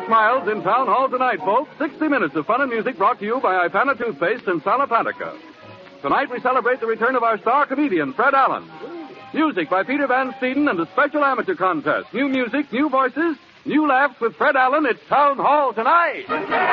smiles in Town Hall tonight, folks. 60 minutes of fun and music brought to you by Ipana Toothpaste and Salapatica. Tonight we celebrate the return of our star comedian, Fred Allen. Music by Peter Van Steeden and a special amateur contest. New music, new voices, new laughs with Fred Allen. It's Town Hall tonight.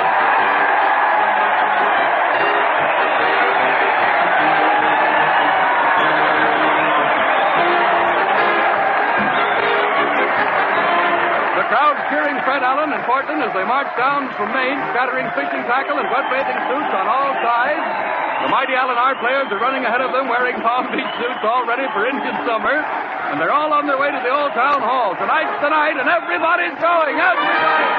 The crowd's cheering Fred Allen and Portland as they march down from Maine, scattering fishing tackle and wet bathing suits on all sides. The mighty Allen Art players are running ahead of them wearing Palm Beach suits all ready for Indian summer. And they're all on their way to the old town hall. Tonight's the night and everybody's going. Everybody!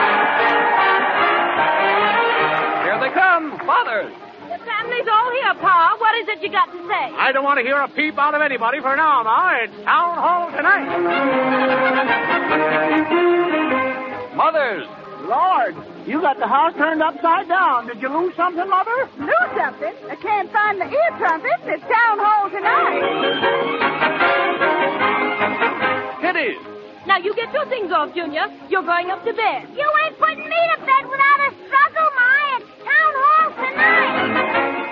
Here they come. Fathers. The family's all here, Pa. What is it you got to say? I don't want to hear a peep out of anybody for now, Ma. It's Town Hall tonight. Mothers. Lord, you got the house turned upside down. Did you lose something, Mother? Lose something? I can't find the ear trumpet. It's Town Hall tonight. Kiddies. Now, you get your things off, Junior. You're going up to bed. You ain't putting me to bed without a struggle, Ma. It's Town Hall tonight.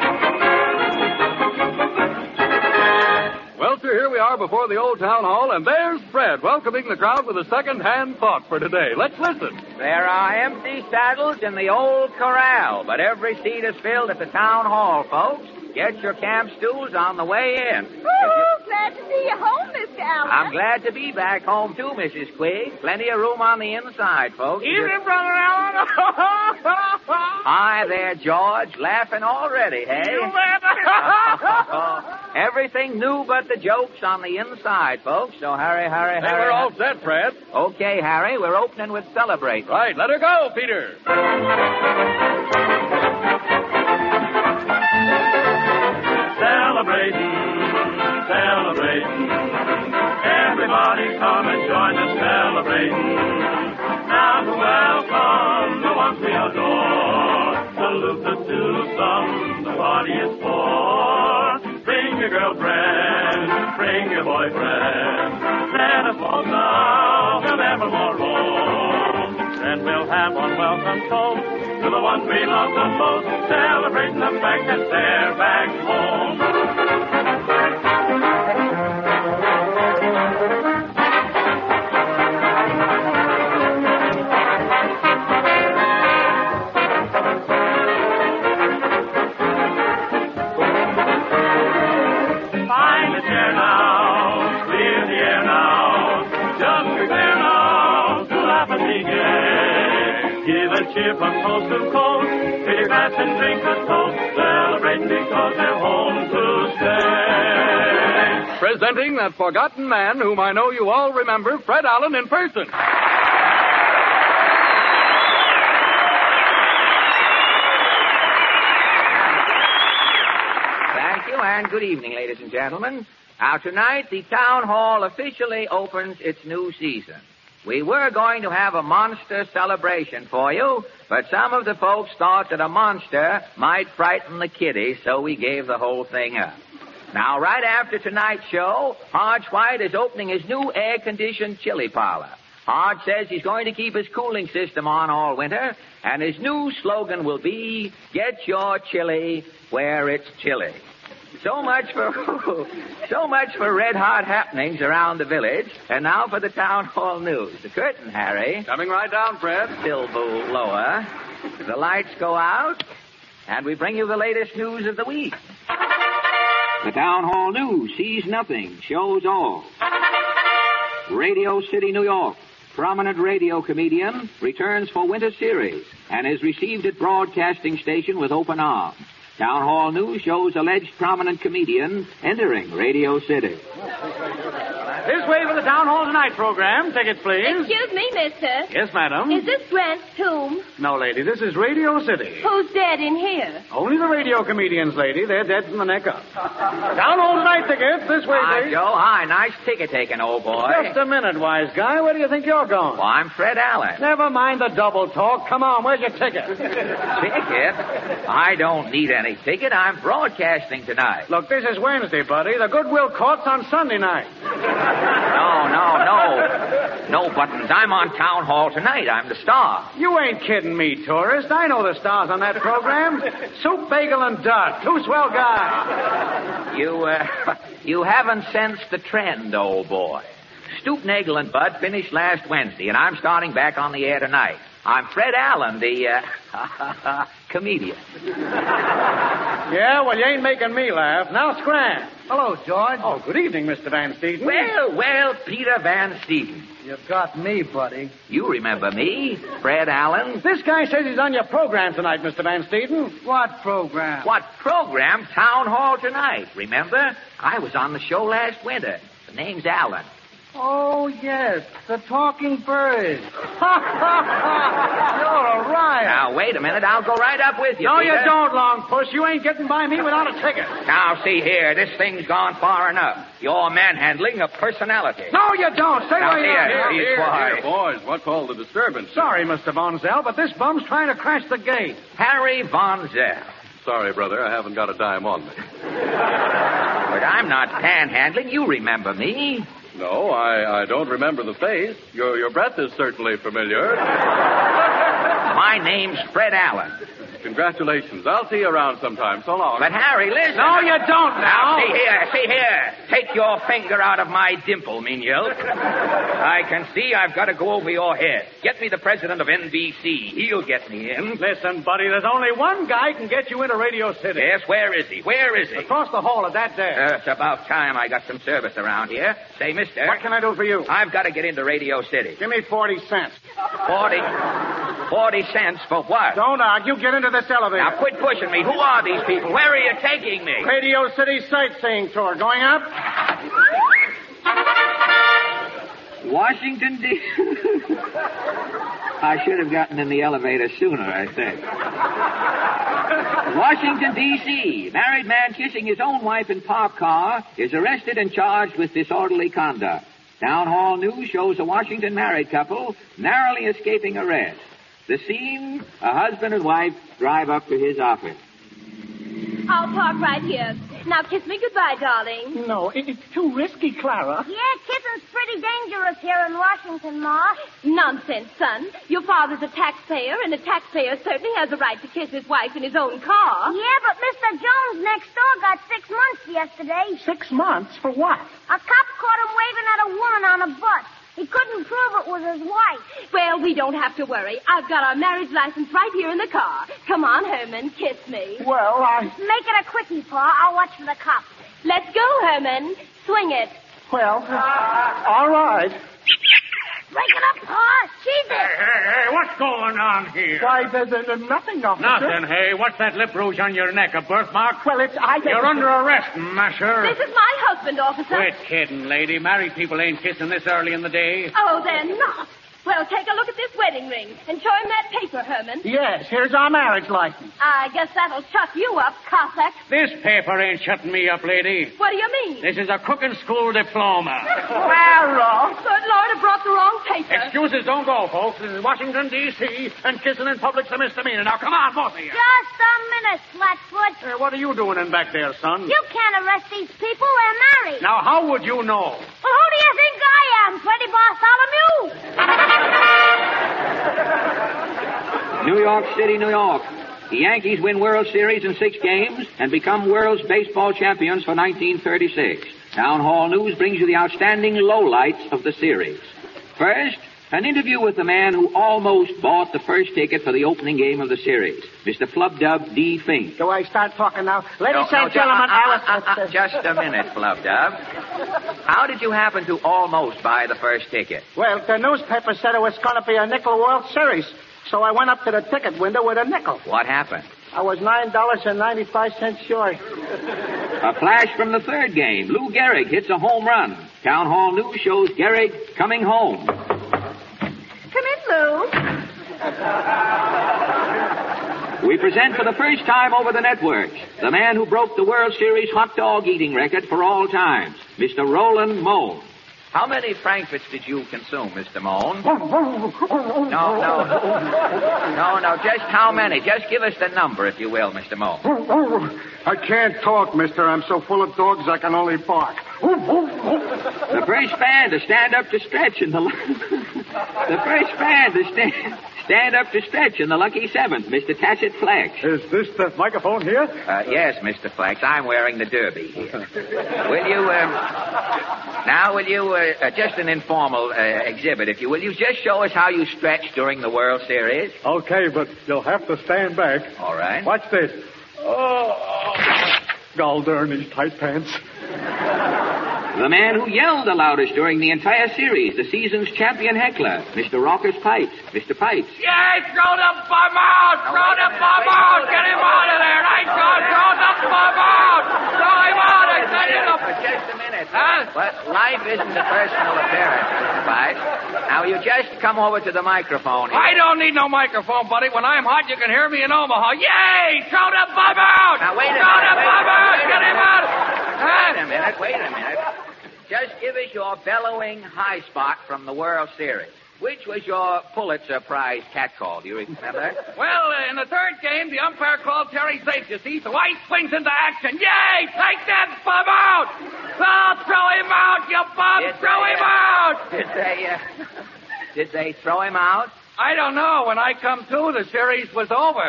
Well, sir, here we are before the old town hall, and there's Fred welcoming the crowd with a second-hand thought for today. Let's listen. There are empty saddles in the old corral, but every seat is filled at the town hall, folks. Get your camp stools on the way in. Glad to see you home, Mr. Allen. I'm glad to be back home, too, Mrs. Quigg. Plenty of room on the inside, folks. Evening, Brother Allen. Hi there, George. Laughing already, hey? You bet. Everything new but the jokes on the inside, folks. So hurry. Hey, we're all set, Fred. Okay, Harry, we're opening with Celebrate. Right, let her go, Peter. Celebrating. Everybody come and join us celebrating. Now to welcome the ones we adore. Salute the twosome the party is for. Bring your girlfriend, bring your boyfriend. Let us all now and evermore roam. And we'll have one welcome toast to the ones we love the most. Celebrating the fact that they're back home. Cheer from coast to coast, fill your glass and drink a toast, celebrating because they're home to stay. Presenting that forgotten man whom I know you all remember, Fred Allen in person. Thank you, and good evening, ladies and gentlemen. Now, tonight, the Town Hall officially opens its new season. We were going to have a monster celebration for you, but some of the folks thought that a monster might frighten the kiddies, so we gave the whole thing up. Now, right after tonight's show, Hodge White is opening his new air-conditioned chili parlor. Hodge says he's going to keep his cooling system on all winter, and his new slogan will be, get your chili where it's chilly. So much for red-hot happenings around the village. And now for the town hall news. The curtain, Harry. Coming right down, Fred. Billboard lower. The lights go out, and we bring you the latest news of the week. The town hall news sees nothing, shows all. Radio City, New York. Prominent radio comedian returns for winter series and is received at broadcasting station with open arms. Town Hall News shows alleged prominent comedian entering Radio City. This way for the Town Hall Tonight program. Tickets, please. Excuse me, mister. Yes, madam. Is this Grant's tomb? No, lady, this is Radio City. Who's dead in here? Only the radio comedians, lady. They're dead from the neck up. Town Hall Tonight tickets. This way, Hi, please. Joe. Hi. Nice ticket taking, old boy. Just a minute, wise guy. Where do you think you're going? Well, I'm Fred Allen. Never mind the double talk. Come on, where's your ticket? Ticket? I don't need any ticket. I'm broadcasting tonight. Look, this is Wednesday, buddy. The Goodwill Court's on Sunday night. No, Buttons. I'm on Town Hall tonight. I'm the star. You ain't kidding me, tourist. I know the stars on that program. Soup, Bagel, and Duck. Two swell guys. You haven't sensed the trend, old boy. Stoop, Nagel, and Bud finished last Wednesday, and I'm starting back on the air tonight. I'm Fred Allen, the comedian. Yeah, well, you ain't making me laugh. Now, Scram. Hello, George. Oh, good evening, Mr. Van Steeden. Well, Peter Van Steeden. You've got me, buddy. You remember me, Fred Allen? This guy says he's on your program tonight, Mr. Van Steeden. What program? What program? Town Hall tonight. Remember? I was on the show last winter. The name's Allen. Oh, yes, the Talking Bird. You're a riot. Now, wait a minute. I'll go right up with you, No, Peter. you don't, Long Puss. You ain't getting by me without a ticket. Now, see here. This thing's gone far enough. You're manhandling a personality. No, you don't. Stay Now, where you are. here, Here, boys. What's all the disturbance? Sorry, Mr. Von Zell, but this bum's trying to crash the gate. Harry Von Zell. Sorry, brother. I haven't got a dime on me. But I'm not panhandling. You remember me. No, I don't remember the face. Your breath is certainly familiar. My name's Fred Allen. Congratulations. I'll see you around sometime. So long. But, Harry, listen. No, you don't now. Now, see here. Take your finger out of my dimple, menial. I can see I've got to go over your head. Get me the president of NBC. He'll get me in. Listen, buddy, there's only one guy can get you into Radio City. Yes, where is he? Where is he? Across the hall at that desk. It's about time I got some service around here. Say, mister. What can I do for you? I've got to get into Radio City. Give me 40 cents. 40 cents for what? Don't argue. Get into this elevator. Now, quit pushing me. Who are these people? Where are you taking me? Radio City sightseeing tour. Going up? Washington, D.C. I should have gotten in the elevator sooner, I think. Washington, D.C. Married man kissing his own wife in parked car is arrested and charged with disorderly conduct. Town Hall News shows a Washington married couple narrowly escaping arrest. The scene, a husband and wife drive up to his office. I'll park right here. Now kiss me goodbye, darling. No, it's too risky, Clara. Yeah, kissing's pretty dangerous here in Washington, Ma. Nonsense, son. Your father's a taxpayer, and a taxpayer certainly has a right to kiss his wife in his own car. Yeah, but Mr. Jones next door got 6 months yesterday. 6 months? For what? A cop caught him waving at a woman on a bus. He couldn't prove it was his wife. Well, we don't have to worry. I've got our marriage license right here in the car. Come on, Herman, kiss me. Well, Make it a quickie, Pa. I'll watch for the cops. Let's go, Herman. Swing it. Well, all right. Break it up, Pa. She's it. Hey, what's going on here? Why, there's nothing, officer. Nothing, hey. What's that lip rouge on your neck, a birthmark? Well, You're under arrest, masher. This is my husband, officer. Quit kidding, lady. Married people ain't kissing this early in the day. Oh, they're not. Well, take a look at this wedding ring and show him that paper, Herman. Yes, here's our marriage license. I guess that'll shut you up, Cossack. This paper ain't shutting me up, lady. What do you mean? This is a cooking school diploma. Clara! Good Lord, I brought the wrong paper. Excuses don't go, folks. This is Washington, D.C., and kissing in public's a misdemeanor. Now, come on, both of you. Just a minute, Flatfoot. What are you doing in back there, son? You can't arrest these people. We're married. Now, how would you know? Well, who do you think I am, Freddie Bartholomew? New York City, New York. The Yankees win World Series in 6 games and become world's baseball champions for 1936. Town Hall News brings you the outstanding lowlights of the series. First, an interview with the man who almost bought the first ticket for the opening game of the series, Mr. Flubdub D. Fink. Do I start talking now? Ladies and gentlemen, Just a minute, Flubdub. How did you happen to almost buy the first ticket? Well, the newspaper said it was going to be a nickel World Series, so I went up to the ticket window with a nickel. What happened? I was $9.95 short. A flash from the third game. Lou Gehrig hits a home run. Town Hall News shows Gehrig coming home. Come in, Lou. We present for the first time over the networks the man who broke the World Series hot dog eating record for all times, Mr. Roland Mohn. How many Frankfurts did you consume, Mr. Mohn? No, just how many? Just give us the number, if you will, Mr. Mohn. I can't talk, mister. I'm so full of dogs I can only bark. The first band to stand up to stretch in the... The first band to stand up to stretch in the lucky seventh, Mr. Tacit Flex. Is this the microphone here? Yes, Mr. Flex. I'm wearing the derby here. Will you, just an informal exhibit, if you will, you just show us how you stretch during the World Series? Okay, but you'll have to stand back. All right. Watch this. Oh, gol darn these tight pants. The man who yelled the loudest during the entire series, the season's champion heckler, Mr. Raucous Pipes. Mr. Pipes. Yay, throw the bum out! Throw the bum out! Get him out of there! Right, God, throw the bum out! Throw him out! I tell you the... Just a minute. Huh? But life isn't a personal appearance, Mr. Pipes. Now, you just come over to the microphone here. I don't need no microphone, buddy. When I'm hot, you can hear me in Omaha. Yay! Throw the bum out! Now, wait a minute. Throw the bum out! Get him out! Wait a minute. Just give us your bellowing high spot from the World Series. Which was your Pulitzer Prize catcall? Do you remember? Well, in the third game, the umpire called Terry safe, you see, so I swings into action. Yay! Take that bum out! Oh, throw him out, you bum! Throw him out! Did they throw him out? I don't know. When I come to, the series was over.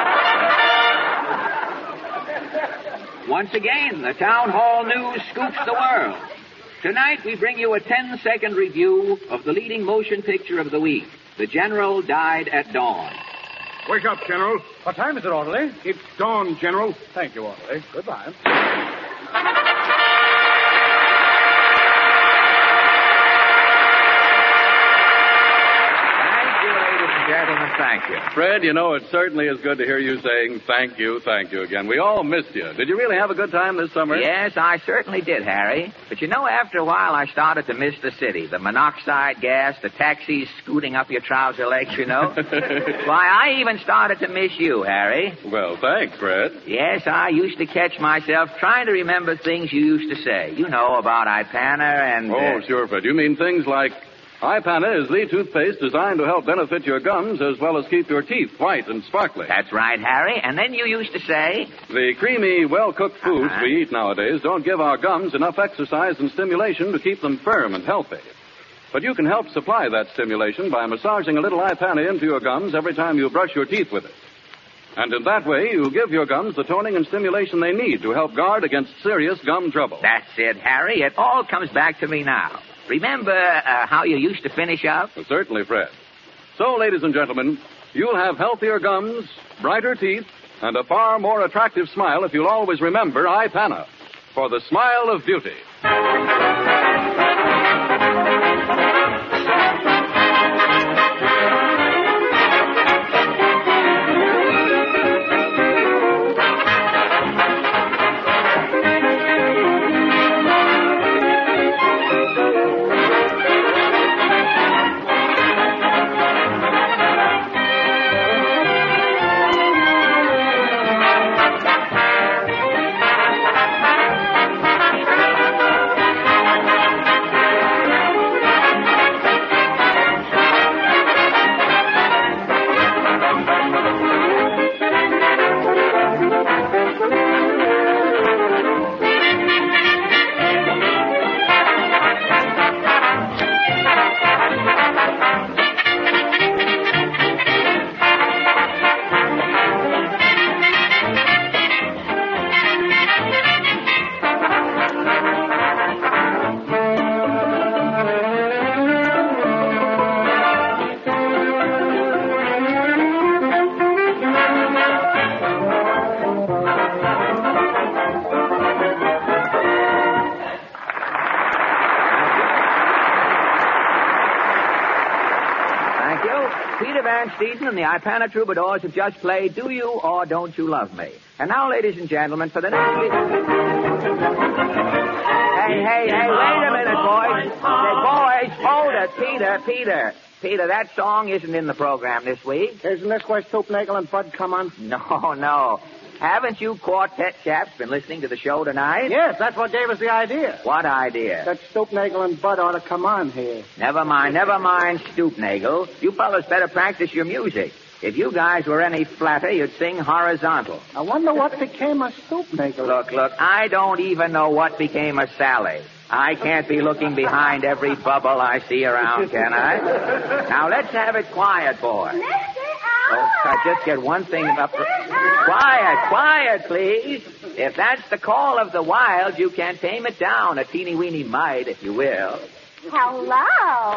Once again, the Town Hall News scoops the world. Tonight, we bring you a 10-second review of the leading motion picture of the week. The General Died at Dawn. Wake up, General. What time is it, orderly? It's dawn, General. Thank you, orderly. Goodbye. Gentlemen, thank you. Fred, you know, it certainly is good to hear you saying thank you again. We all missed you. Did you really have a good time this summer? Yes, I certainly did, Harry. But you know, after a while, I started to miss the city. The monoxide gas, the taxis scooting up your trouser legs, you know. Why, I even started to miss you, Harry. Well, thanks, Fred. Yes, I used to catch myself trying to remember things you used to say. You know, about Ipana and... Oh, sure, Fred. You mean things like... Ipana is the toothpaste designed to help benefit your gums as well as keep your teeth white and sparkling. That's right, Harry. And then you used to say... The creamy, well-cooked foods we eat nowadays don't give our gums enough exercise and stimulation to keep them firm and healthy. But you can help supply that stimulation by massaging a little Ipana into your gums every time you brush your teeth with it. And in that way, you give your gums the toning and stimulation they need to help guard against serious gum trouble. That's it, Harry. It all comes back to me now. Remember how you used to finish up? Well, certainly, Fred. So, ladies and gentlemen, you'll have healthier gums, brighter teeth, and a far more attractive smile if you'll always remember Ipana for the smile of beauty. And the Ipana Troubadours have just played Do You or Don't You Love Me? And now, ladies and gentlemen, for the next... Hey, wait a minute, boys. Say, boys, hold it. Peter, that song isn't in the program this week. Isn't this where Stoopnagle and Bud come on? No. Haven't you quartet chaps been listening to the show tonight? Yes, that's what gave us the idea. What idea? That Stoopnagle and Bud ought to come on here. Never mind, Stoopnagle. You fellas better practice your music. If you guys were any flatter, you'd sing horizontal. I wonder what became of Stoopnagle. Look, I don't even know what became of Sally. I can't be looking behind every bubble I see around, can I? Now, let's have it quiet, boy. Oh, I just get one thing up. Quiet, please. If that's the call of the wild, you can tame it down a teeny-weeny mite, if you will. Hello.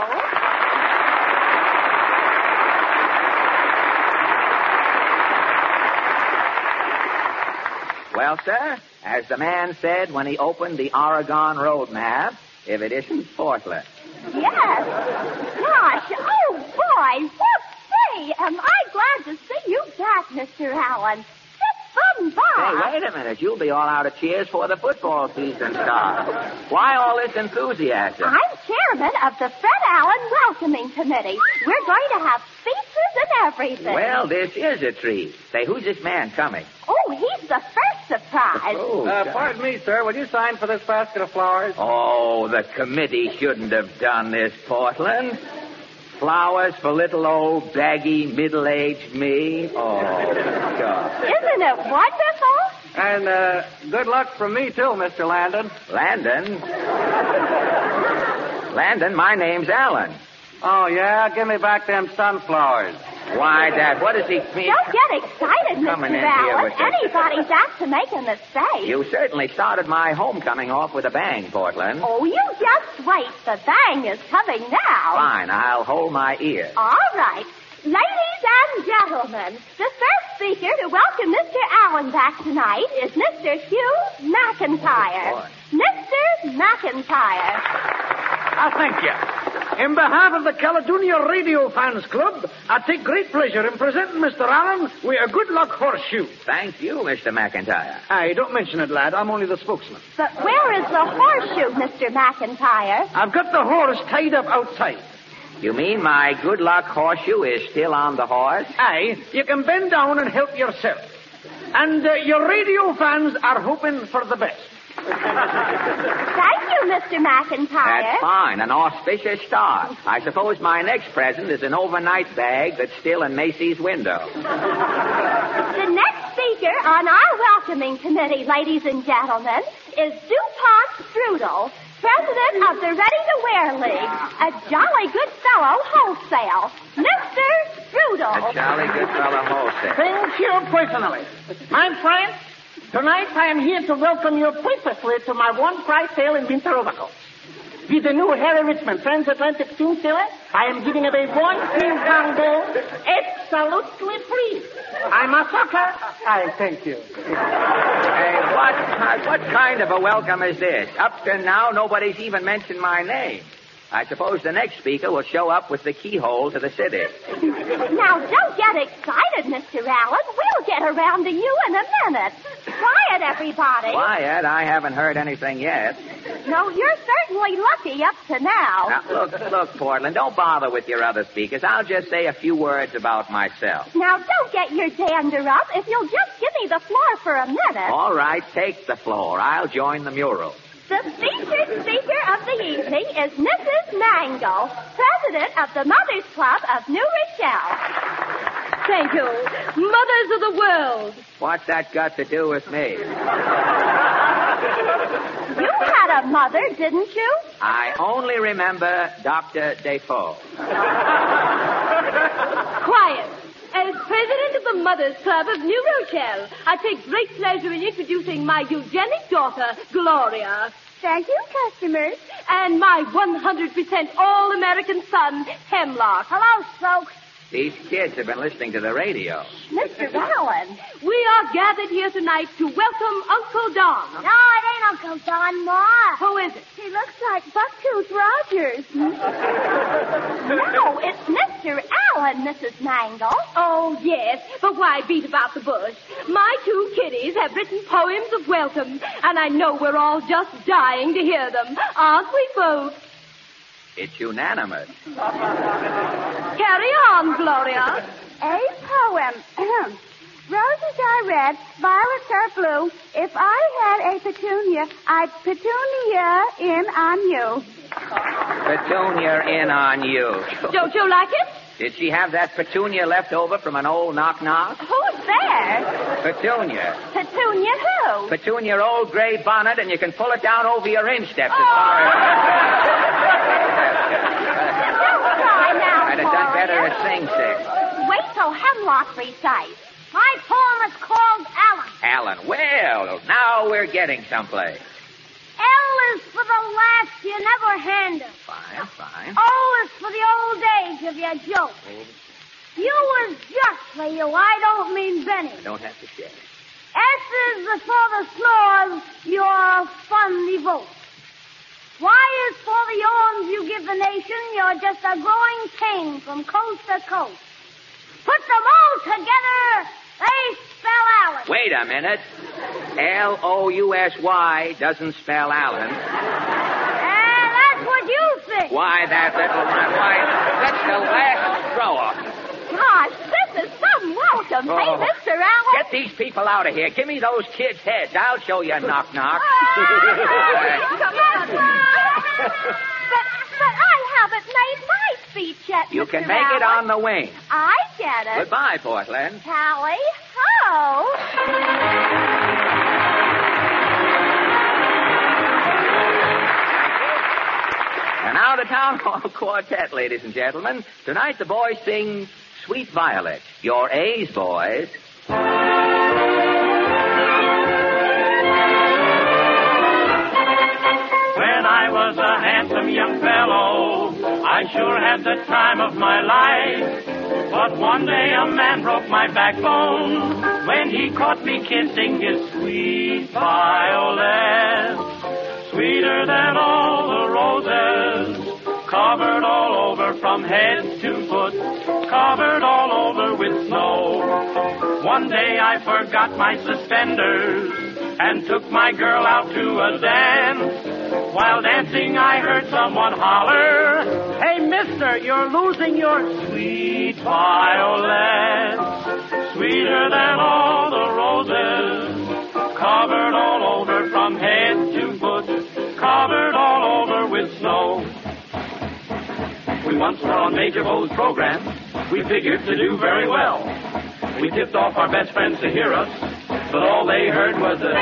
Well, sir, as the man said when he opened the Oregon road map, if it isn't Portland. Yes. Gosh, oh, boy, say, am I glad to see you back, Mr. Allen. Sit fun by. Hey, wait a minute. You'll be all out of cheers for the football season starts. Why all this enthusiasm? I'm chairman of the Fred Allen Welcoming Committee. We're going to have speeches and everything. Well, this is a treat. Say, who's this man coming? Oh, he's the first surprise. Pardon me, sir. Will you sign for this basket of flowers? Oh, the committee shouldn't have done this, Portland. Flowers for little old baggy middle-aged me. Oh, God. Isn't it wonderful? And good luck from me, too, Mr. Landon. Landon? Landon, my name's Allen. Oh, yeah? Give me back them sunflowers. Why, Dad, what does he mean? Don't get excited, Coming in Mr. here Allen. with this. Anybody's apt to make a mistake. You certainly started my homecoming off with a bang, Portland. Oh, you just wait. The bang is coming now. Fine, I'll hold my ear. All right. Ladies and gentlemen, the first speaker to welcome Mr. Allen back tonight is Mr. Hugh McIntyre. Mr. McIntyre. Thank you. In behalf of the Caledonia Radio Fans Club, I take great pleasure in presenting Mr. Allen with a good luck horseshoe. Thank you, Mr. McIntyre. Hey, don't mention it, lad. I'm only the spokesman. But where is the horseshoe, Mr. McIntyre? I've got the horse tied up outside. You mean my good luck horseshoe is still on the horse? Aye, you can bend down and help yourself. And your radio fans are hoping for the best. Thank you, Mr. McIntyre. That's fine. An auspicious start. I suppose my next present is an overnight bag that's still in Macy's window. The next speaker on our welcoming committee, ladies and gentlemen, is DuPont Strudel, president of the Ready-to-Wear League, a jolly good fellow wholesale. Mr. Strudel. A jolly good fellow wholesale. Thank you personally. My friends, tonight I am here to welcome you purposely to my one-price sale in winter overcoats. With the new Harry Richmond transatlantic steam sailor, I am giving away 1 3-pound gold absolutely free. I'm a sucker. I thank you. Hey, what kind of a welcome is this? Up to now, nobody's even mentioned my name. I suppose the next speaker will show up with the keyhole to the city. Now, don't get excited, Mr. Allen. We'll get around to you in a minute. Quiet, everybody. Quiet? I haven't heard anything yet. No, you're certainly lucky up to now. Now, look, Portland, don't bother with your other speakers. I'll just say a few words about myself. Now, don't get your dander up. If you'll just give me the floor for a minute. All right, take the floor. I'll join the mural. The featured speaker of the evening is Mrs. Mangle, president of the Mothers Club of New Rochelle. Thank you. Mothers of the world. What's that got to do with me? You had a mother, didn't you? I only remember Dr. Defoe. Quiet. As president of the Mothers Club of New Rochelle, I take great pleasure in introducing my eugenic daughter, Gloria. Thank you, customers. And my 100% all-American son, Hemlock. Hello, folks. These kids have been listening to the radio. Mr. Allen. We are gathered here tonight to welcome Uncle Don. No, it ain't Uncle Don, Ma. Who is it? He looks like Bucktooth Rogers. No, it's Mr. Allen, Mrs. Mangle. Oh, yes, but why beat about the bush? My 2 kiddies have written poems of welcome, and I know we're all just dying to hear them. Aren't we, folks? It's unanimous. Carry on, Gloria. A poem. Roses are red, violets are blue. If I had a petunia, I'd petunia in on you. Petunia in on you. Don't you like it? Did she have that petunia left over from an old knock-knock? Who's there? Petunia. Petunia who? Petunia, your old gray bonnet, and you can pull it down over your insteps as far as... I'd have done better at Sing Sing. Wait till Hemlock recites. My poem is called Alan. Alan, well, now we're getting someplace. L is for the laughs you never handle. Fine. O is for the old age of your joke. U is just for you. I don't mean Benny. Don't have to share. S is for the snores your fun evokes. Y is for the arms you give the nation. You're just a growing king from coast to coast. Put them all together, they spell Alan. Wait a minute. Lousy doesn't spell Alan. That's what you think. Why, that little... Why, that's the last straw. Gosh, this is some welcome. Oh. Hey, Mr. Allen. Get these people out of here. Give me those kids' heads. I'll show you knock-knock. Come on. But I haven't made my speech yet, You Mr. can make it Allen. on the wing. I get it. Goodbye, Portland. Tally-ho. And now the Town Hall Quartet, ladies and gentlemen. Tonight the boys sing Sweet Violet. Your A's, boys. When I was a handsome young fellow, I sure had the time of my life. But one day a man broke my backbone when he caught me kissing his sweet violet. Sweeter than all the roses, covered all over from head to foot, covered all over with snow. One day I forgot my suspenders and took my girl out to a dance. While dancing, I heard someone holler, "Hey, mister, you're losing your sweet violet." Sweeter than all the roses, covered all over from head to foot, covered all over with snow. We once were on Major Bo's program. We figured to do very well. We tipped off our best friends to hear us, but all they heard was a...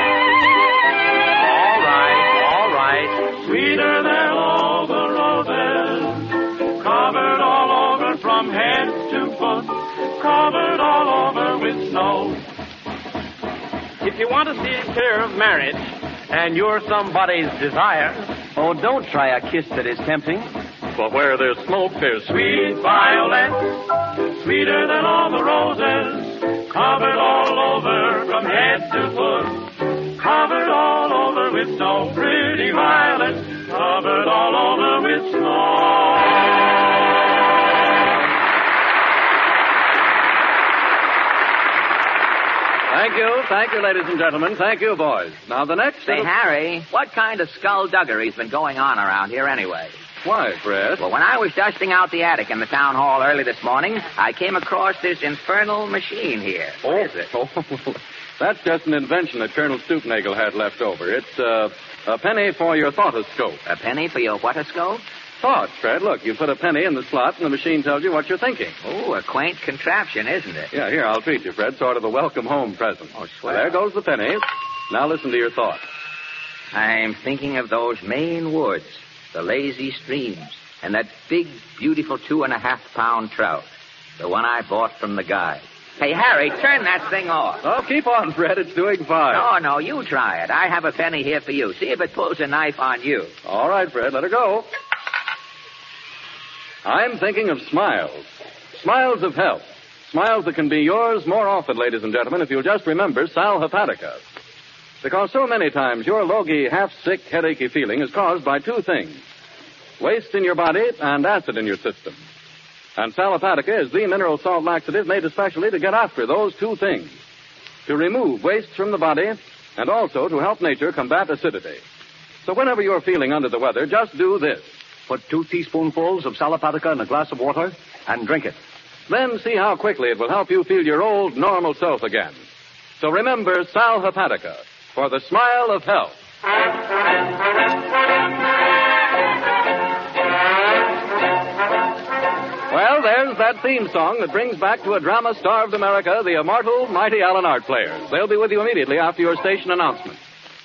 All right. Sweeter than all the roses, covered all over from head to foot, covered all over with snow. If you want to see clear of marriage and you're somebody's desire, oh, don't try a kiss that is tempting. For where there's smoke, there's Sweet violet, sweeter than all the roses, covered all over from head to foot, covered all over with snow. Pretty violet, covered all over with snow. Thank you, ladies and gentlemen. Thank you, boys. Now, the next... Say, Harry, what kind of skullduggery's been going on around here anyway? Why, Fred? Well, when I was dusting out the attic in the town hall early this morning, I came across this infernal machine here. What is it? Oh, that's just an invention that Colonel Stoopnagle had left over. It's a penny for your thoughtoscope. A penny for your what-a-scope? Thought, Fred. Look, you put a penny in the slot, and the machine tells you what you're thinking. Oh, a quaint contraption, isn't it? Yeah, here, I'll treat you, Fred. Sort of a welcome home present. Oh, swell. There goes the penny. Now listen to your thought. I'm thinking of those Maine woods, the lazy streams, and that big, beautiful 2.5-pound trout, the one I bought from the guide. Hey, Harry, turn that thing off. Oh, keep on, Fred. It's doing fine. No, you try it. I have a penny here for you. See if it pulls a knife on you. All right, Fred, let her go. I'm thinking of smiles. Smiles of health. Smiles that can be yours more often, ladies and gentlemen, if you'll just remember Sal Hepatica. Because so many times your logy, half-sick, headachy feeling is caused by two things: waste in your body and acid in your system. And Sal Hepatica is the mineral salt laxative made especially to get after those two things: to remove waste from the body and also to help nature combat acidity. So whenever you're feeling under the weather, just do this. Put 2 teaspoonfuls of Sal Hepatica in a glass of water and drink it. Then see how quickly it will help you feel your old, normal self again. So remember Sal Hepatica for the smile of health. Well, there's that theme song that brings back to a drama-starved America the immortal Mighty Allen Art Players. They'll be with you immediately after your station announcement.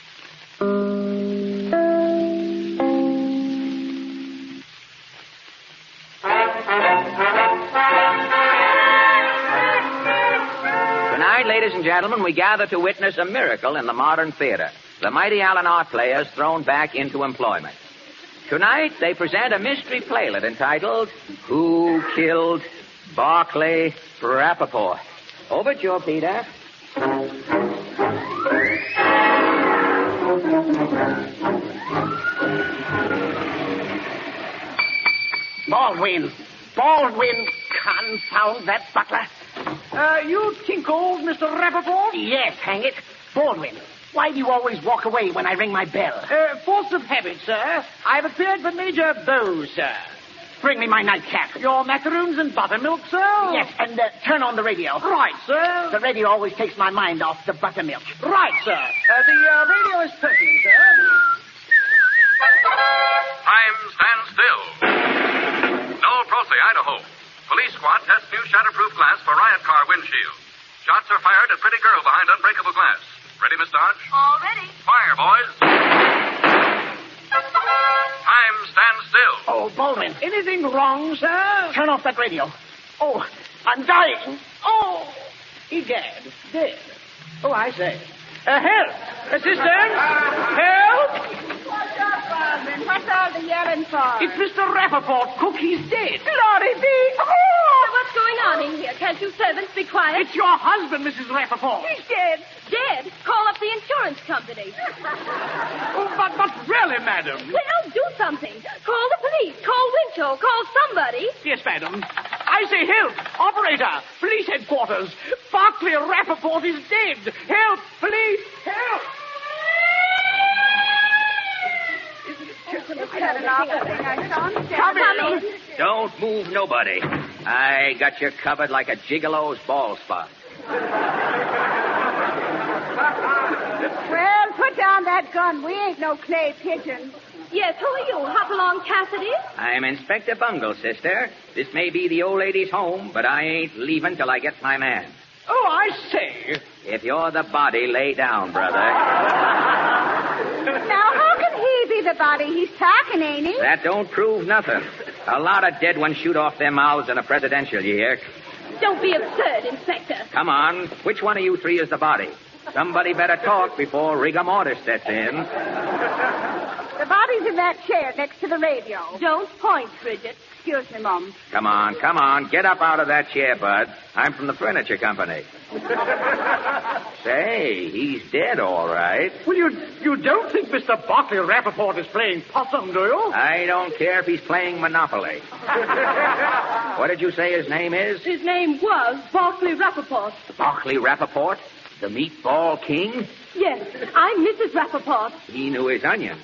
Tonight, ladies and gentlemen, we gather to witness a miracle in the modern theater. The Mighty Allen Art Players thrown back into employment. Tonight, they present a mystery playlet entitled, Who Killed Barclay Rappaport? Overture, Peter. Baldwin, confound that butler. You think old Mr. Rappaport? Yes, hang it. Baldwin, why do you always walk away when I ring my bell? Force of habit, sir. I've appeared for Major Bowes, sir. Bring me my nightcap. Your macaroons and buttermilk, sir? Yes, and turn on the radio. Right, sir. The radio always takes my mind off the buttermilk. Right, sir. The radio is pressing, sir. Time stands still. Noel Prosey, Idaho. Police squad tests new shatterproof glass for riot car windshield. Shots are fired at pretty girl behind unbreakable glass. Ready, Miss Dodge? All ready. Fire, boys. Time stands still. Oh, Baldwin, Anything wrong, sir? turn off that radio. Oh, I'm dying. Oh, Egad, dead. Oh, I say. Help! Assistance! Help! What's up, Baldwin? What's all the yelling for? It's Mr. Rappaport. Cook, he's dead. Glory be. What's going on in here? Can't you servants be quiet? It's your husband, Mrs. Rappaport. He's dead. Dead? Call up the insurance company. Oh, but really, madam. Well, do something. Call the police. Call Winchell. Call somebody. Yes, madam. I say help. Operator. Police headquarters. Barclay Rappaport is dead. Help. Police. Help. Come in. Don't move nobody. I got you covered like a gigolo's ball spot. Well, put down that gun. We ain't no clay pigeons. Yes, who are you? Hopalong Cassidy? I'm Inspector Bungle, sister. This may be the old lady's home, but I ain't leaving till I get my man. Oh, I say. If you're the body, lay down, brother. Now, how can he be the body? He's talking, ain't he? That don't prove nothing. A lot of dead ones shoot off their mouths in a presidential year. Don't be absurd, Inspector. Come on. Which one of you three is the body? Somebody better talk before rigor mortis sets in. The body's in that chair next to the radio. Don't point, Bridget. Excuse me, Mum. Come on. Get up out of that chair, Bud. I'm from the furniture company. Say, he's dead, all right. Well, you don't think Mr. Barclay Rappaport is playing possum, do you? I don't care if he's playing Monopoly. What did you say his name is? His name was Barclay Rappaport. Barclay Rappaport? The Meatball King? Yes, I'm Mrs. Rappaport. He knew his onions.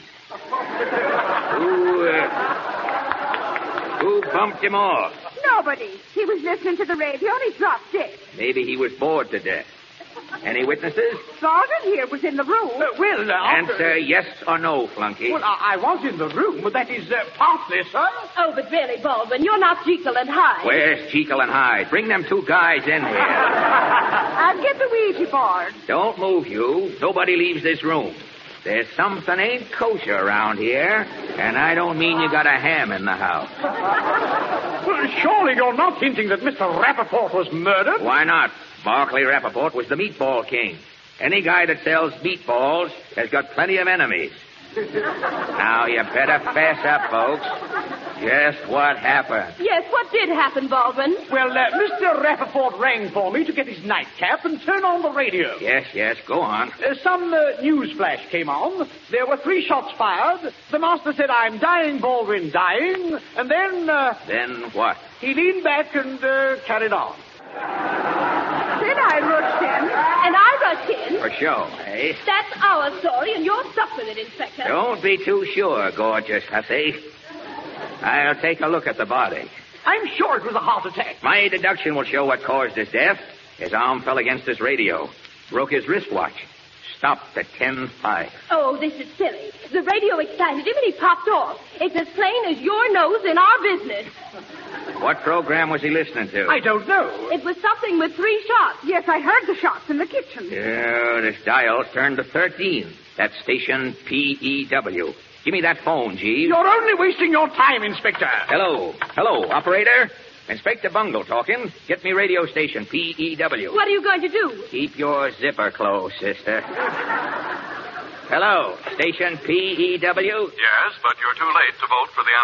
Who bumped him off? Nobody. He was listening to the radio and he dropped dead. Maybe he was bored to death. Any witnesses? Baldwin here was in the room. Answer yes or no, flunky. Well, I was in the room, but that is partly, sir. Oh, but really, Baldwin, you're not Jekyll and Hyde. Where's Jekyll and Hyde? Bring them two guys in here. I'll get the Ouija board. Don't move, you. Nobody leaves this room. There's something ain't kosher around here, and I don't mean you got a ham in the house. Well, surely you're not hinting that Mr. Rappaport was murdered? Why not? Barclay Rappaport was the Meatball King. Any guy that sells meatballs has got plenty of enemies. Now, you better fess up, folks. Just what happened? Yes, what did happen, Baldwin? Well, Mr. Rappaport rang for me to get his nightcap and turn on the radio. Yes, go on. Some news flash came on. There were 3 shots fired. The master said, "I'm dying, Baldwin, dying." And then... Then what? He leaned back and carried on. Then I rushed in. And I rushed in. For show, eh? That's our story, and you're stuck with it, Inspector. Don't be too sure, gorgeous hussy. I'll take a look at the body. I'm sure it was a heart attack. My deduction will show what caused his death. His arm fell against his radio. Broke his wristwatch. Stopped at 10:05. Oh, this is silly. The radio excited him and he popped off. It's as plain as your nose in our business. What program was he listening to? I don't know. It was something with 3 shots. Yes, I heard the shots in the kitchen. Yeah, this dial's turned to 13. That's station PEW. Give me that phone, Jeeves. You're only wasting your time, Inspector. Hello, operator. Inspector Bungle talking. Get me radio station PEW. What are you going to do? Keep your zipper closed, sister. Hello, station PEW. Yes, but you're too late to vote for the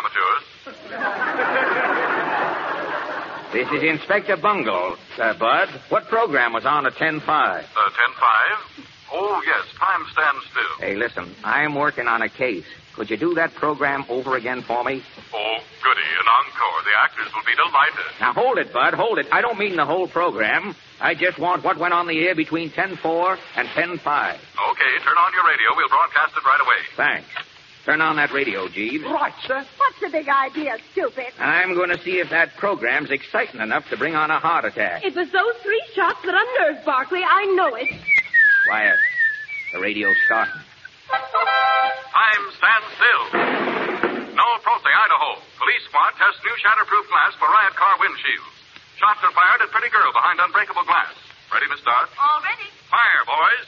amateurs. This is Inspector Bungle, Bud. What program was on at 10:05? 10-5? Oh, yes, time stands still. Hey, listen, I'm working on a case. Could you do that program over again for me? Oh, goody, an encore. The actors will be delighted. Now, hold it, Bud, hold it. I don't mean the whole program. I just want what went on the air between 10:04 and 10:05. Okay, turn on your radio. We'll broadcast it right away. Thanks. Turn on that radio, Jeeves. Right, sir. What's the big idea, stupid? I'm going to see if that program's exciting enough to bring on a heart attack. It was those 3 shots that unnerved Barkley. I know it. Quiet. The radio's starting. Time stands still. Noel Prosey, Idaho. Police squad tests new shatterproof glass for riot car windshields. Shots are fired at pretty girl behind unbreakable glass. Ready, Miss Dart? All ready. Fire, boys.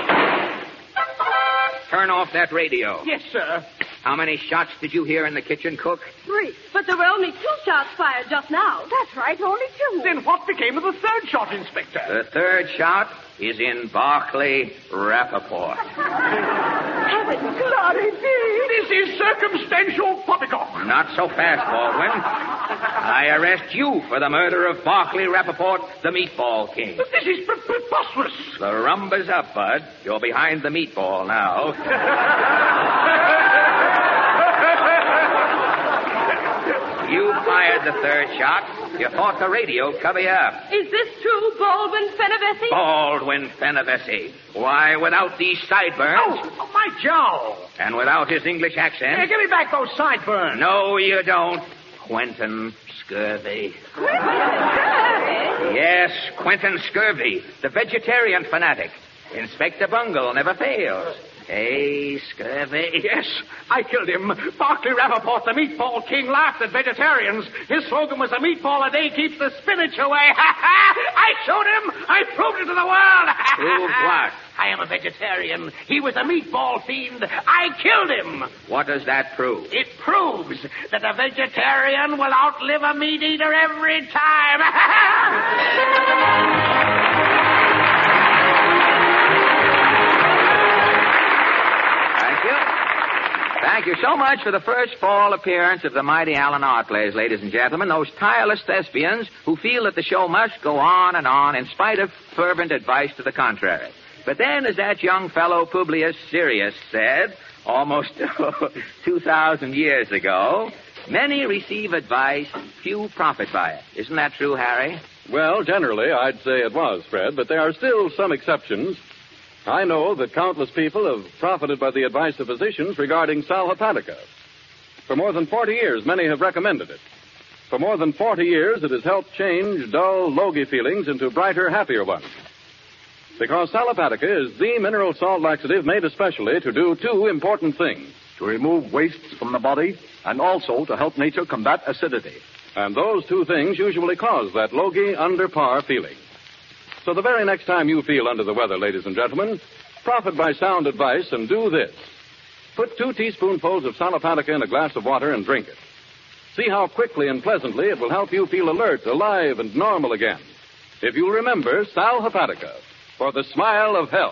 Turn off that radio. Yes, sir. How many shots did you hear in the kitchen, cook? 3. But there were only 2 shots fired just now. That's right, only 2. Then what became of the 3rd shot, Inspector? The 3rd shot is in Barclay Rappaport. Heaven, glory be. This is circumstantial poppycock. Not so fast, Baldwin. I arrest you for the murder of Barclay Rappaport, the Meatball King. But this is preposterous. The rumba's up, Bud. You're behind the meatball now. You fired the 3rd shot. You thought the radio'd cover you up. Is this true, Baldwin Fenavesi? Baldwin Fenavesi. Why, without these sideburns... Oh, my jowl. And without his English accent... Hey, give me back those sideburns. No, you don't. Quentin Scurvy. Yes, Quentin Scurvy, the vegetarian fanatic. Inspector Bungle never fails. Hey, Scurvy. Yes, I killed him. Barclay Rappaport, the Meatball King, laughed at vegetarians. His slogan was, a meatball a day keeps the spinach away. I showed him. I proved it to the world. Prove what? I am a vegetarian. He was a meatball fiend. I killed him. What does that prove? It proves that a vegetarian will outlive a meat eater every time. Thank you so much for the first fall appearance of the mighty Allen Artleys, ladies and gentlemen, those tireless thespians who feel that the show must go on and on in spite of fervent advice to the contrary. But then, as that young fellow Publius Sirius said, almost 2,000 years ago, many receive advice, few profit by it. Isn't that true, Harry? Well, generally, I'd say it was, Fred, but there are still some exceptions. I know that countless people have profited by the advice of physicians regarding sal hepatica. For more than 40 years, many have recommended it. For more than 40 years, it has helped change dull, logy feelings into brighter, happier ones. Because sal hepatica is the mineral salt laxative made especially to do 2 important things. To remove wastes from the body and also to help nature combat acidity. And those 2 things usually cause that logy, under par feeling. So the very next time you feel under the weather, ladies and gentlemen, profit by sound advice and do this. Put 2 teaspoonfuls of sal hepatica in a glass of water and drink it. See how quickly and pleasantly it will help you feel alert, alive, and normal again. If you'll remember sal hepatica for the smile of health.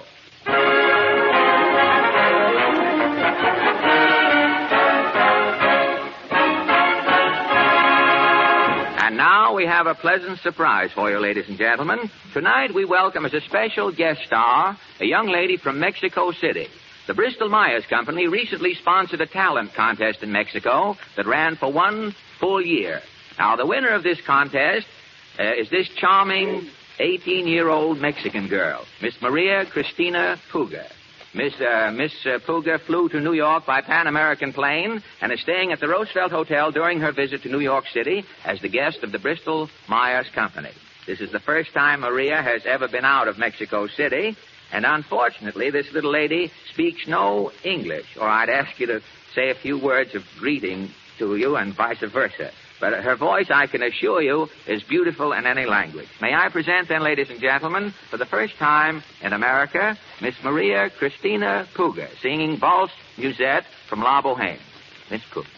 And now we have a pleasant surprise for you, ladies and gentlemen. Tonight we welcome as a special guest star a young lady from Mexico City. The Bristol Myers Company recently sponsored a talent contest in Mexico that ran for 1 full year. Now, the winner of this contest is this charming 18-year-old Mexican girl, Miss Maria Cristina Puga. Miss Puga flew to New York by Pan American plane and is staying at the Roosevelt Hotel during her visit to New York City as the guest of the Bristol Myers Company. This is the first time Maria has ever been out of Mexico City, and unfortunately, this little lady speaks no English, or I'd ask you to say a few words of greeting to you and vice versa. But her voice, I can assure you, is beautiful in any language. May I present then, ladies and gentlemen, for the first time in America, Miss Maria Christina Puga, singing Valse Musette from La Boheme. Miss Puga.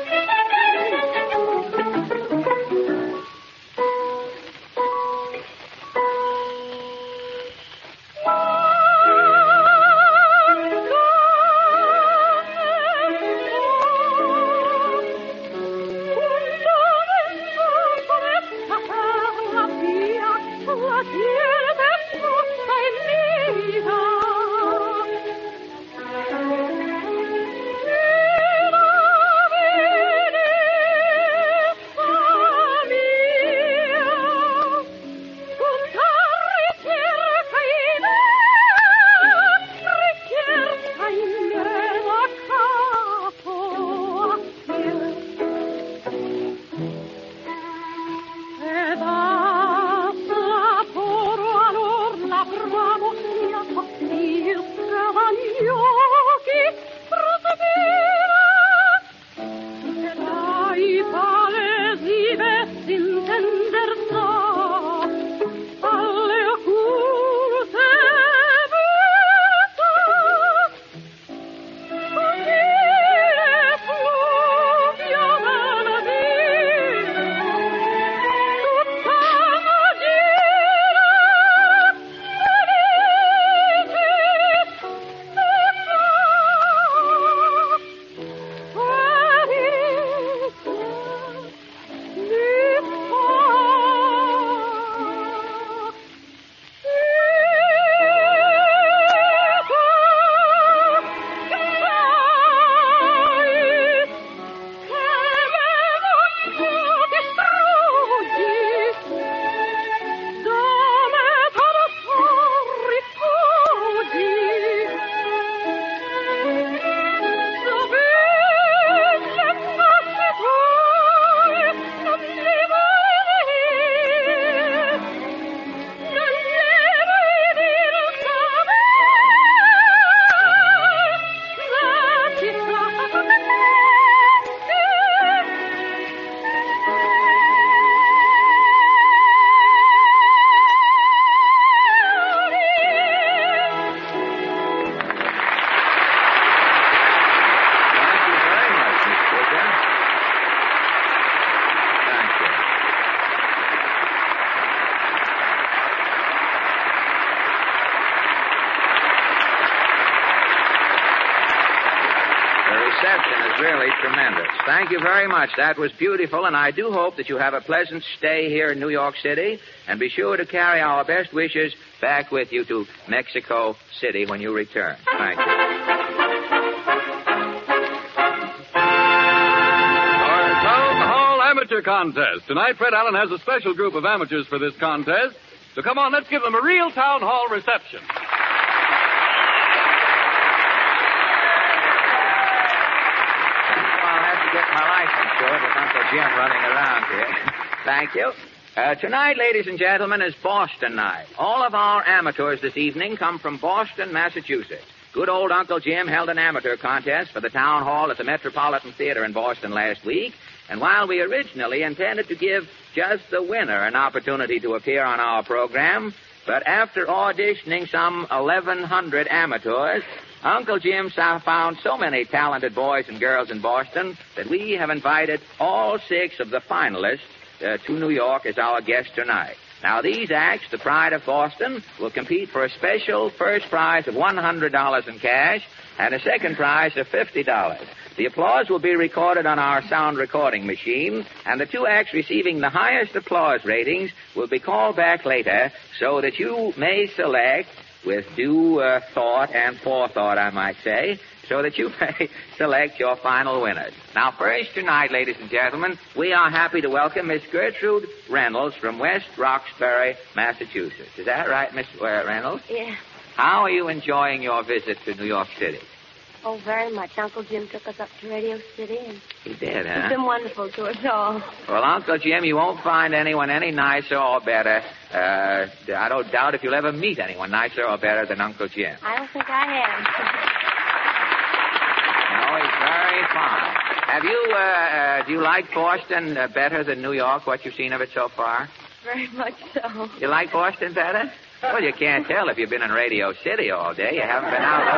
Thank you very much. That was beautiful, and I do hope that you have a pleasant stay here in New York City, and be sure to carry our best wishes back with you to Mexico City when you return. Thank you. Our Town Hall Amateur Contest. Tonight, Fred Allen has a special group of amateurs for this contest. So come on, let's give them a real Town Hall reception. Get my license short with Uncle Jim running around here. Thank you. Tonight, ladies and gentlemen, is Boston night. All of our amateurs this evening come from Boston, Massachusetts. Good old Uncle Jim held an amateur contest for the town hall at the Metropolitan Theater in Boston last week. And while we originally intended to give just the winner an opportunity to appear on our program, but after auditioning some 1,100 amateurs, Uncle Jim found so many talented boys and girls in Boston that we have invited all 6 of the finalists to New York as our guests tonight. Now, these acts, the pride of Boston, will compete for a special first prize of $100 in cash and a second prize of $50. The applause will be recorded on our sound recording machine, and the 2 acts receiving the highest applause ratings will be called back later so that you may select, with due thought and forethought, I might say, so that you may select your final winners. Now, first tonight, ladies and gentlemen, we are happy to welcome Miss Gertrude Reynolds from West Roxbury, Massachusetts. Is that right, Miss Reynolds? Yeah. How are you enjoying your visit to New York City? Oh, very much. Uncle Jim took us up to Radio City, and he did, huh? It's been wonderful to us all. Well, Uncle Jim, you won't find anyone any nicer or better. I don't doubt if you'll ever meet anyone nicer or better than Uncle Jim. I don't think I have. No, he's very fine. Have you, do you like Boston better than New York, what you've seen of it so far? Very much so. You like Boston better? Well, you can't tell if you've been in Radio City all day. You haven't been out.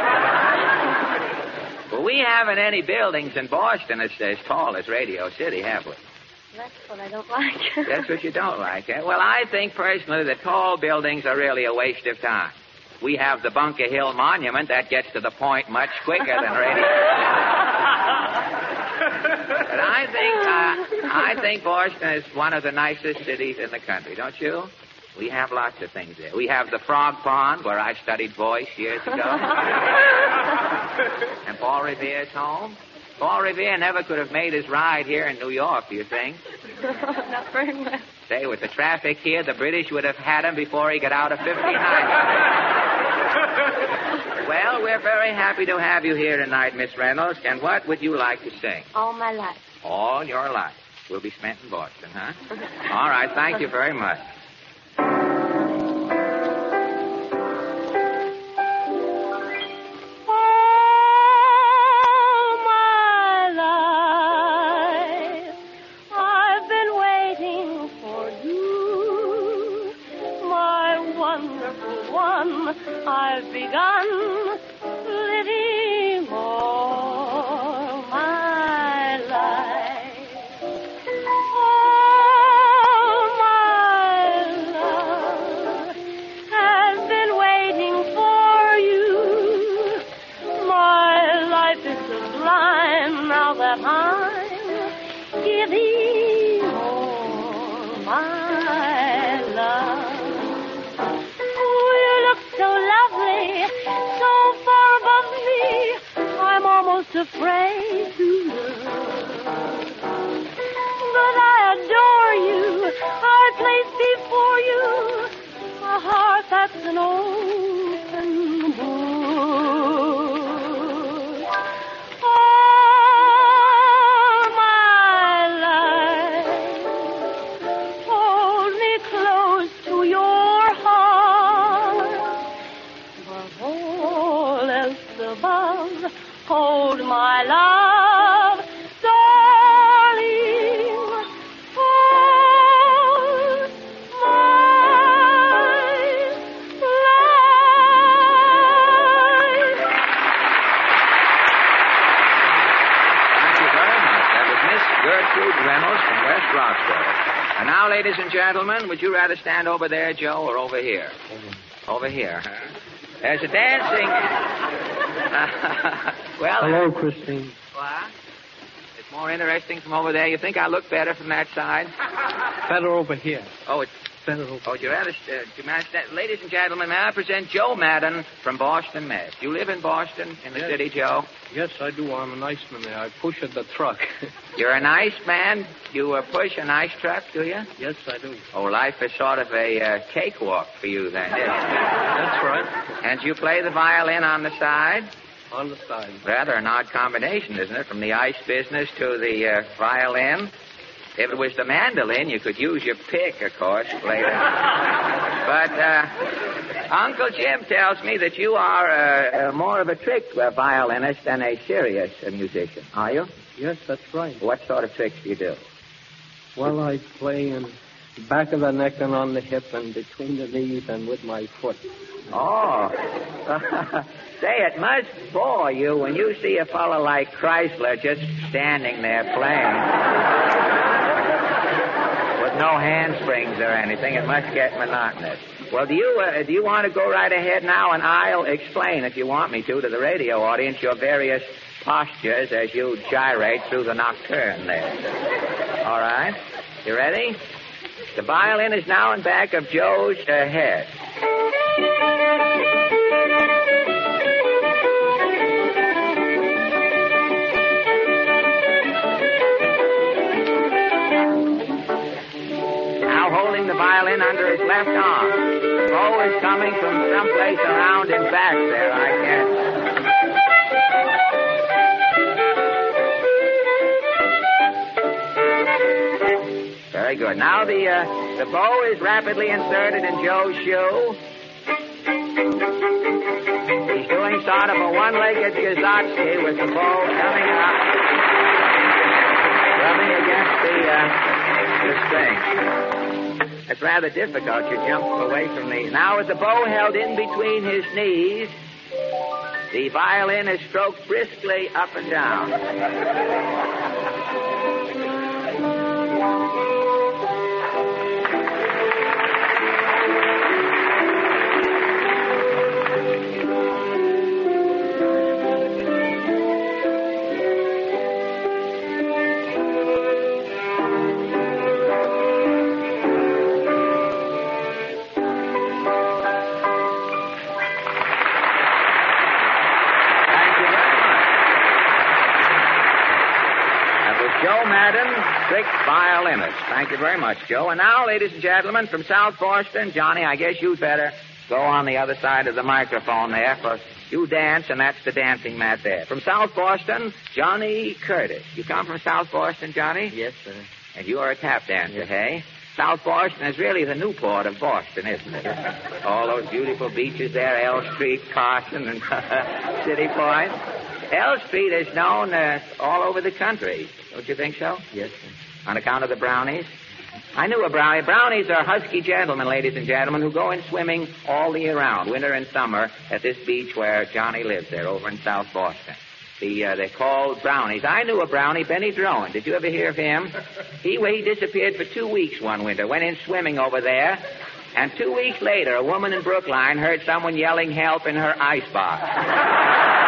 Well, we haven't any buildings in Boston as tall as Radio City, have we? That's what I don't like. That's what you don't like, eh? Well, I think personally that tall buildings are really a waste of time. We have the Bunker Hill Monument. That gets to the point much quicker than Radio But I think Boston is one of the nicest cities in the country, don't you? We have lots of things there. We have the Frog Pond, where I studied voice years ago. And Paul Revere's home. Paul Revere never could have made his ride here in New York, do you think? Not very much. Say, with the traffic here, the British would have had him before he got out of 59. Well, we're very happy to have you here tonight, Miss Reynolds. And what would you like to sing? All my life. All your life will be spent in Boston, huh? All right, thank you very much. I've begun living all my life. All my love has been waiting for you. My life is sublime now that I'm giving all my love. Afraid to love, but I adore you. I place before you a heart that's an open book. All my life, hold me close to your heart, but all else above, hold my love, darling, hold my life. Thank you very much. That was Miss Gertrude Reynolds from West Roxbury. And now, ladies and gentlemen, would you rather stand over there, Joe, or over here? Over here, huh? There's a dancing... Well, hello, Christine. What? It's more interesting from over there. You think I look better from that side? Better over here. Oh, it's better over here. You rather, ladies and gentlemen, may I present Joe Madden from Boston, Mass. You live in Boston, in the city, Joe? Yes, I do. I'm an iceman there. I push at the truck. You're an iceman? You push an ice truck, do you? Yes, I do. Oh, life is sort of a cakewalk for you then, isn't it? That's right. And you play the violin on the side? On the side. Rather an odd combination, isn't it? From the ice business to the violin. If it was the mandolin, you could use your pick, of course, later. But Uncle Jim tells me that you are more of a trick violinist than a serious musician. Are you? Yes, that's right. What sort of tricks do you do? Well, I play in the back of the neck and on the hip and between the knees and with my foot. Oh. Say, it must bore you when you see a fellow like Chrysler just standing there playing. With no handsprings or anything. It must get monotonous. Well, do you want to go right ahead now, and I'll explain, if you want me to the radio audience, your various postures as you gyrate through the nocturne there. All right? You ready? The violin is now in back of Joe's head. Now holding the violin under his left arm. The bow is coming from someplace around his back there, I guess. Very good. Now the bow is rapidly inserted in Joe's shoe. He's doing sort of a one-legged Kazatsky with the bow coming out. It's rather difficult. You jump away from me. Now, with the bow held in between his knees, the violin is stroked briskly up and down. Joe Madden, strict violinist. Thank you very much, Joe. And now, ladies and gentlemen, from South Boston, Johnny, I guess you'd better go on the other side of the microphone there, for you dance, and that's the dancing mat there. From South Boston, Johnny Curtis. You come from South Boston, Johnny? Yes, sir. And you are a tap dancer, hey? South Boston is really the Newport of Boston, isn't it? All those beautiful beaches there, L Street, Carson, and City Point. L Street is known all over the country. Don't you think so? Yes, sir. On account of the brownies? I knew a brownie. Brownies are husky gentlemen, ladies and gentlemen, who go in swimming all the year round, winter and summer, at this beach where Johnny lives there, over in South Boston. They're called brownies. I knew a brownie, Benny Drone. Did you ever hear of him? He disappeared for 2 weeks one winter, went in swimming over there, and 2 weeks later, a woman in Brookline heard someone yelling help in her icebox.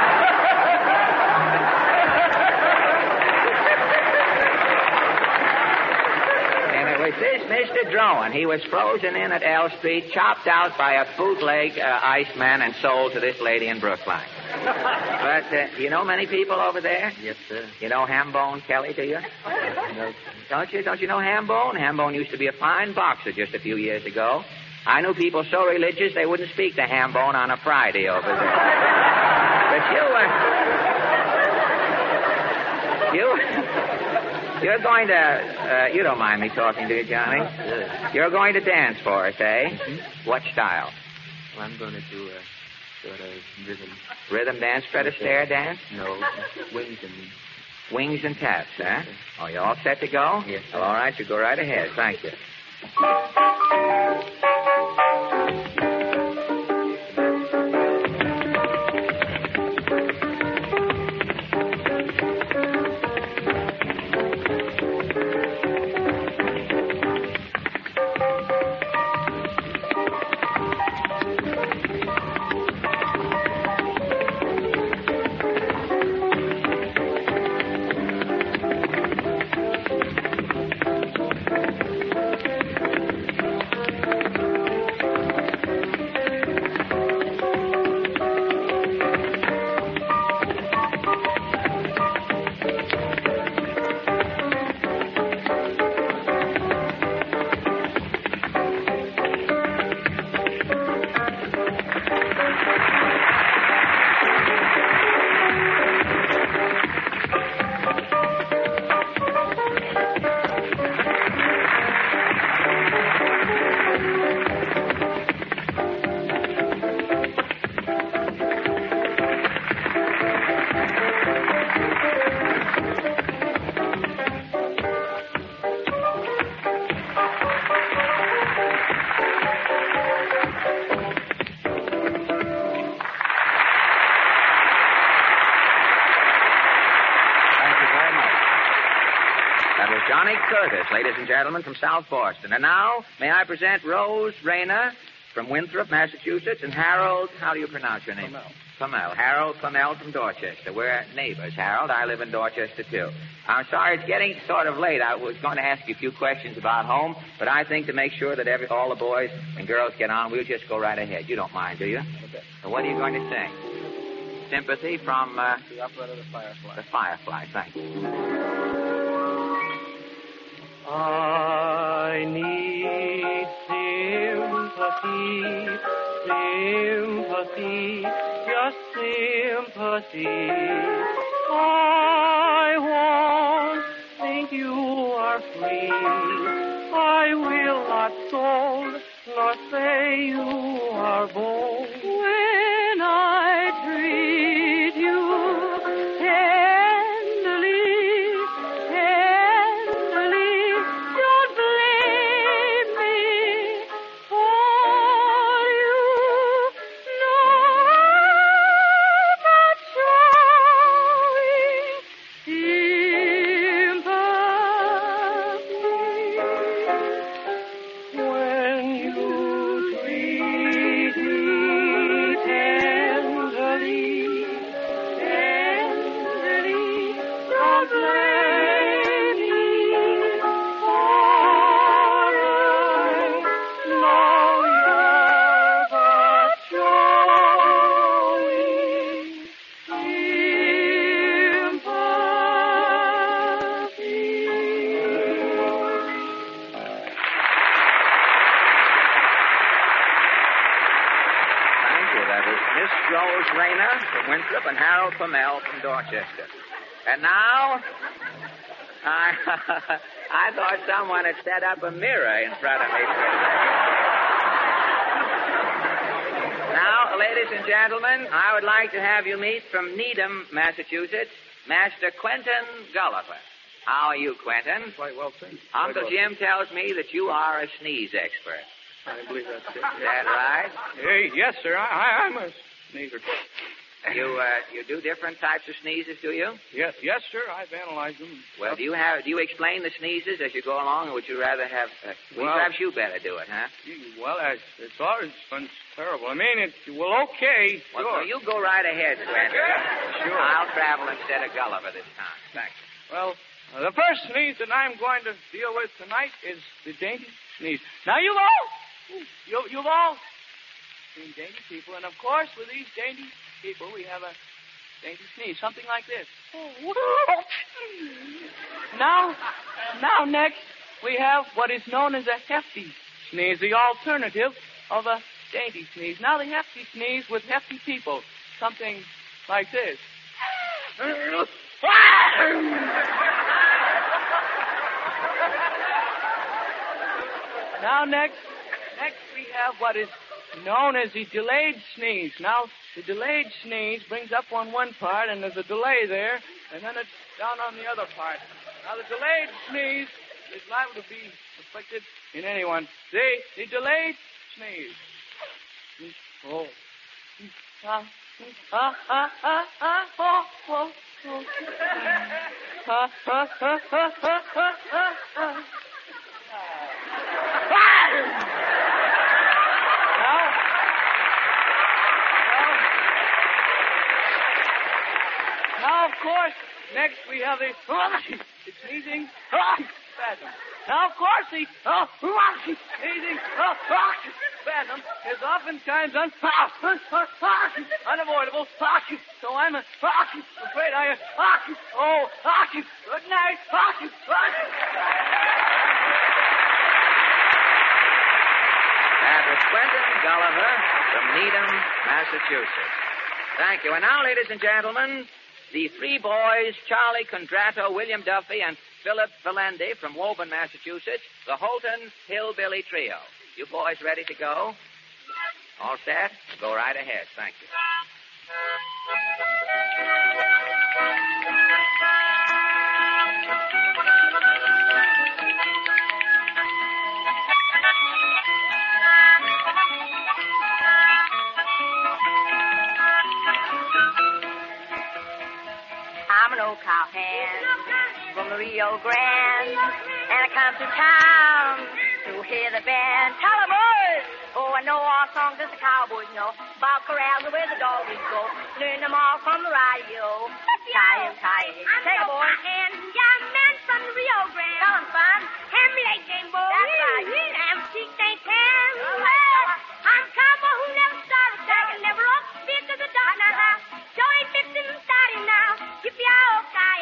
This Mr. Drone, he was frozen in at L Street, chopped out by a bootleg iceman, and sold to this lady in Brookline. But you know many people over there? Yes, sir. You know Hambone Kelly, do you? No, sir. Don't you know Hambone? Hambone used to be a fine boxer just a few years ago. I knew people so religious they wouldn't speak to Hambone on a Friday over there. But you're going to, you don't mind me talking to you, Johnny? You're going to dance for us, eh? Mm-hmm. What style? Well, I'm going to do a sort of rhythm. Rhythm dance, Fred Astaire dance? No, Wings and taps, huh? Oh, you all set to go? Yes, sir. All right, you go right ahead. Thank you. Johnny Curtis, ladies and gentlemen, from South Boston. And now, may I present Rose Rayner from Winthrop, Massachusetts, and Harold, how do you pronounce your name? Clamel. Harold Clamel from Dorchester. We're neighbors, Harold. I live in Dorchester, too. I'm sorry, it's getting sort of late. I was going to ask you a few questions about home, but I think to make sure that all the boys and girls get on, we'll just go right ahead. You don't mind, do you? Okay. So what are you going to sing? Sympathy from... the opera of the Firefly. The Firefly, thank you. I need sympathy, sympathy, just sympathy. I won't think you are free. I will not scold, nor say you are bold. When I treat you tenderly, tenderly, don't blame me Winthrop and Harold Pamell from Dorchester. And now, I thought someone had set up a mirror in front of me. Now, ladies and gentlemen, I would like to have you meet from Needham, Massachusetts, Master Quentin Gulliver. How are you, Quentin? Quite well, sir. Uncle Jim tells me that you are a sneeze expert. I believe that's it. Is that right? Yes, sir. I'm a sneezer. You do different types of sneezes, do you? Yes, sir. I've analyzed them. Well, do you explain the sneezes as you go along, or would you rather have? Perhaps you better do it, huh? Well, it's always terrible. I mean, it's okay. Well, sure. So you go right ahead, Quentin. Sure. I'll travel instead of Gulliver this time. Thanks. Well, the first sneeze that I'm going to deal with tonight is the dainty sneeze. Now, you've all seen dainty people, and of course, with these dainty people, we have a dainty sneeze, something like this. Now, next, we have what is known as a hefty sneeze, the alternative of a dainty sneeze. Now, the hefty sneeze with hefty people, something like this. Now, next we have what is known as the delayed sneeze. Now, the delayed sneeze brings up on one part, and there's a delay there, and then it's down on the other part. Now, the delayed sneeze is liable to be afflicted in anyone. The delayed sneeze. Oh. Now, of course, next we have the sneezing spasm. Now, of course, the sneezing spasm is oftentimes unavoidable. So I'm afraid I... good night. That was Quentin Gulliver from Needham, Massachusetts. Thank you. And now, ladies and gentlemen, the three boys, Charlie Condrato, William Duffy, and Philip Valendi from Woburn, Massachusetts, the Holton Hillbilly Trio. You boys ready to go? All set? Go right ahead. Thank you. I'm an old cowhand from the Rio Grande, and I come to town to hear the band. Tell the boys, I know all songs that the cowboys know, about corrals and where the dogs go. Learn them all from the radio. Tie-in. Take a boy. And young men from the Rio Grande. Tell them, fun. Hand me that game, boy. That's right. Damn cheek ain't ten. I'm cowboy who never started second, never up speed to the dog. Joey Gibson starting now. Keep your old guy.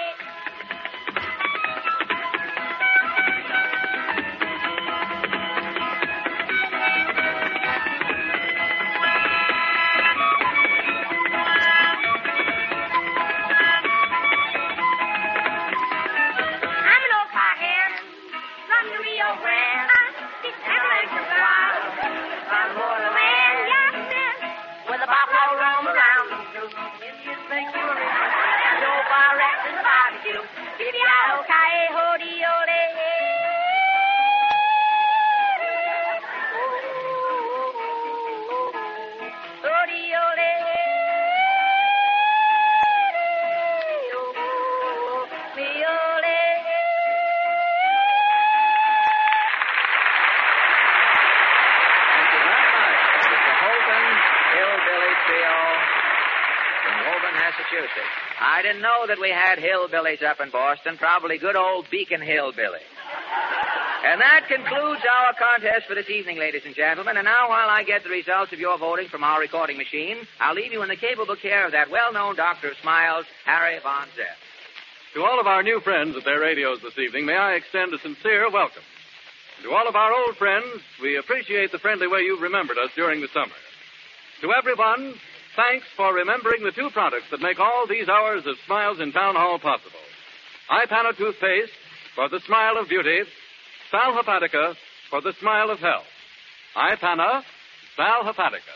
I didn't know that we had hillbillies up in Boston, probably good old Beacon Hillbilly. And that concludes our contest for this evening, ladies and gentlemen. And now, while I get the results of your voting from our recording machine, I'll leave you in the capable care of that well-known doctor of smiles, Harry Von Zepp. To all of our new friends at their radios this evening, may I extend a sincere welcome. To all of our old friends, we appreciate the friendly way you've remembered us during the summer. To everyone, thanks for remembering the two products that make all these hours of smiles in Town Hall possible. Ipana toothpaste for the smile of beauty, Sal Hepatica for the smile of health. Ipana, Sal Hepatica.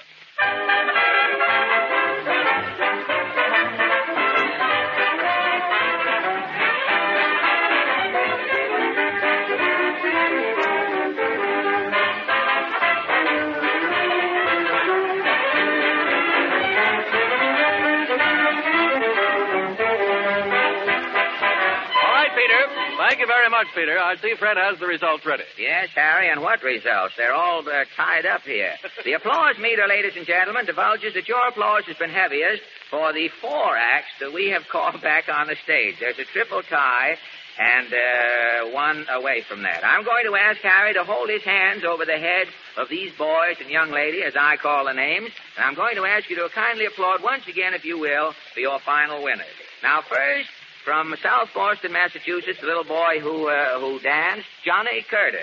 Thank you very much, Peter. I see Fred has the results ready. Yes, Harry, and what results? They're all tied up here. The applause meter, ladies and gentlemen, divulges that your applause has been heaviest for the 4 acts that we have called back on the stage. There's a triple tie and one away from that. I'm going to ask Harry to hold his hands over the heads of these boys and young lady, as I call the names, and I'm going to ask you to kindly applaud once again, if you will, for your final winners. Now, first, from South Boston, Massachusetts, the little boy who danced, Johnny Curtis.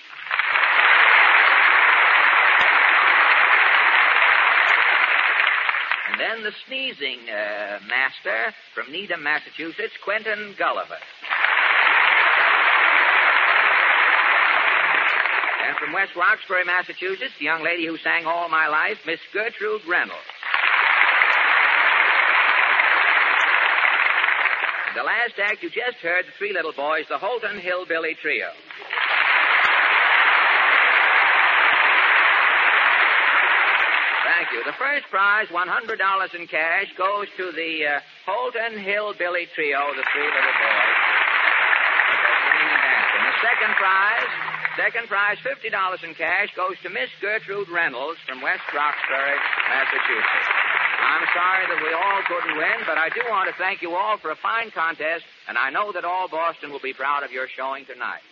And then the sneezing master from Needham, Massachusetts, Quentin Gulliver. And from West Roxbury, Massachusetts, the young lady who sang All My Life, Miss Gertrude Reynolds. The last act you just heard, the 3 little boys, the Holton Hillbilly Trio. Thank you. The first prize, $100 in cash, goes to the Holton Hillbilly Trio, the 3 little boys. And the second prize, $50 in cash, goes to Miss Gertrude Reynolds from West Roxbury, Massachusetts. I'm sorry that we all couldn't win, but I do want to thank you all for a fine contest, and I know that all Boston will be proud of your showing tonight.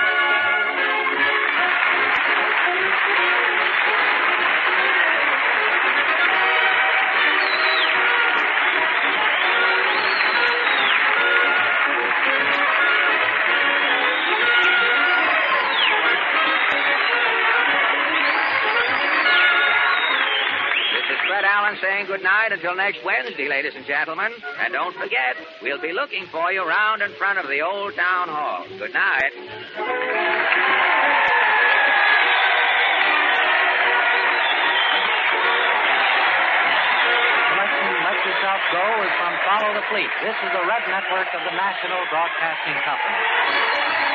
Saying good night until next Wednesday, ladies and gentlemen. And don't forget, we'll be looking for you round in front of the old town hall. Good night. Selection Let Yourself Go is from Follow the Fleet. This is the Red Network of the National Broadcasting Company.